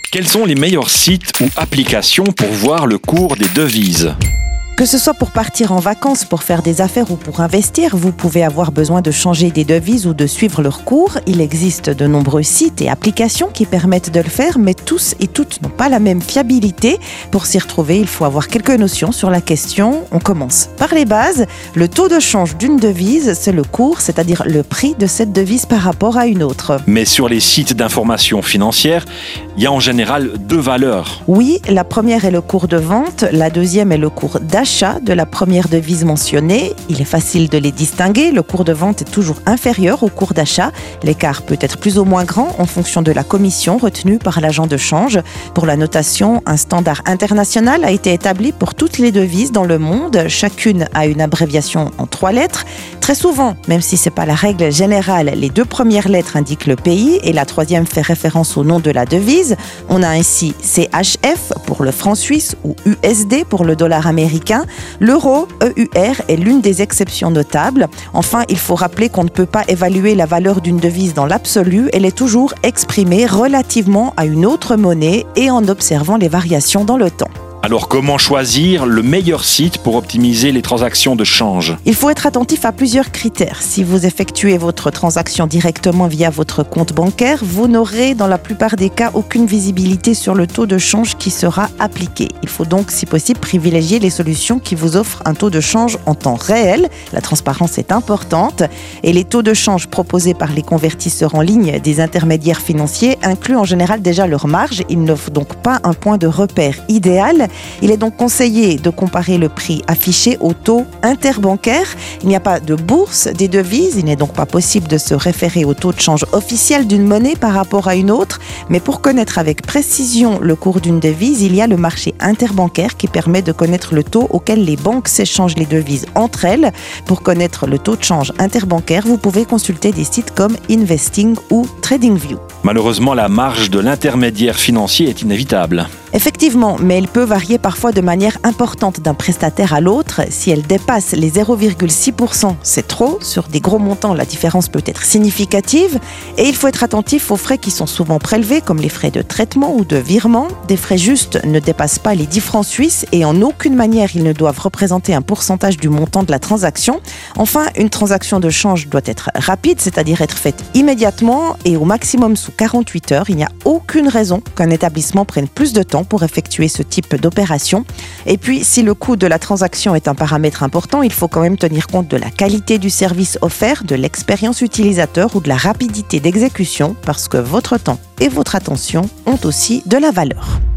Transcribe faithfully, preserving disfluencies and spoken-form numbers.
Quels sont les meilleurs sites ou applications pour voir le cours des devises ? Que ce soit pour partir en vacances, pour faire des affaires ou pour investir, vous pouvez avoir besoin de changer des devises ou de suivre leur cours. Il existe de nombreux sites et applications qui permettent de le faire, mais tous et toutes n'ont pas la même fiabilité. Pour s'y retrouver, il faut avoir quelques notions sur la question. On commence par les bases. Le taux de change d'une devise, c'est le cours, c'est-à-dire le prix de cette devise par rapport à une autre. Mais sur les sites d'information financière, il y a en général deux valeurs. Oui, la première est le cours de vente, la deuxième est le cours d'achat de la première devise mentionnée. Il est facile de les distinguer. Le cours de vente est toujours inférieur au cours d'achat. L'écart peut être plus ou moins grand en fonction de la commission retenue par l'agent de change. Pour la notation, un standard international a été établi pour toutes les devises dans le monde. Chacune a une abréviation en trois lettres. Très souvent, même si ce n'est pas la règle générale, les deux premières lettres indiquent le pays et la troisième fait référence au nom de la devise. On a ainsi C H F pour le franc suisse ou U S D pour le dollar américain. L'euro, E U R, est l'une des exceptions notables. Enfin, il faut rappeler qu'on ne peut pas évaluer la valeur d'une devise dans l'absolu. Elle est toujours exprimée relativement à une autre monnaie et en observant les variations dans le temps. Alors comment choisir le meilleur site pour optimiser les transactions de change ? Il faut être attentif à plusieurs critères. Si vous effectuez votre transaction directement via votre compte bancaire, vous n'aurez dans la plupart des cas aucune visibilité sur le taux de change qui sera appliqué. Il faut donc, si possible, privilégier les solutions qui vous offrent un taux de change en temps réel. La transparence est importante et les taux de change proposés par les convertisseurs en ligne des intermédiaires financiers incluent en général déjà leur marge. Ils n'offrent donc pas un point de repère idéal. Il est donc conseillé de comparer le prix affiché au taux interbancaire. Il n'y a pas de bourse des devises, il n'est donc pas possible de se référer au taux de change officiel d'une monnaie par rapport à une autre. Mais pour connaître avec précision le cours d'une devise, il y a le marché interbancaire qui permet de connaître le taux auquel les banques s'échangent les devises entre elles. Pour connaître le taux de change interbancaire, vous pouvez consulter des sites comme Investing ou TradingView. Malheureusement, la marge de l'intermédiaire financier est inévitable. Effectivement, mais elle peut varier parfois de manière importante d'un prestataire à l'autre. Si elle dépasse les zéro virgule six pour cent, c'est trop. Sur des gros montants, la différence peut être significative. Et il faut être attentif aux frais qui sont souvent prélevés, comme les frais de traitement ou de virement. Des frais justes ne dépassent pas les dix francs suisses et en aucune manière ils ne doivent représenter un pourcentage du montant de la transaction. Enfin, une transaction de change doit être rapide, c'est-à-dire être faite immédiatement et au maximum sous quarante-huit heures. Il n'y a aucune raison qu'un établissement prenne plus de temps pour effectuer ce type d'opération. Et puis, si le coût de la transaction est un paramètre important, il faut quand même tenir compte de la qualité du service offert, de l'expérience utilisateur ou de la rapidité d'exécution, parce que votre temps et votre attention ont aussi de la valeur.